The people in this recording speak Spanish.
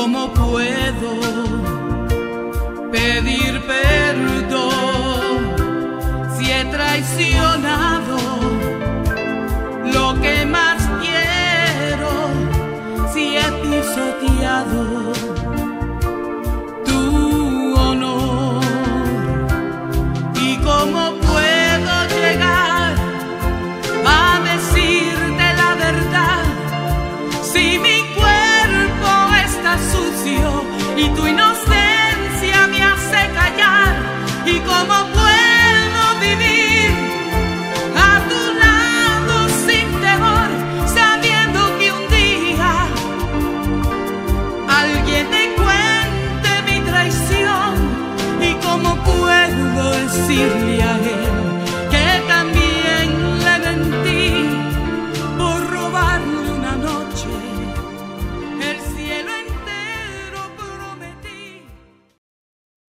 ¿Cómo puedo pedir perdón si he traicionado lo que más quiero, si he pisoteado tu honor? ¿Y cómo puedo llegar a decirte la verdad si mi cuerpo está sucio y tu inocencia me hace callar? ¿Y cómo puedo vivir a tu lado sin temor, sabiendo que un día alguien te cuente mi traición? ¿Y cómo puedo decirle a él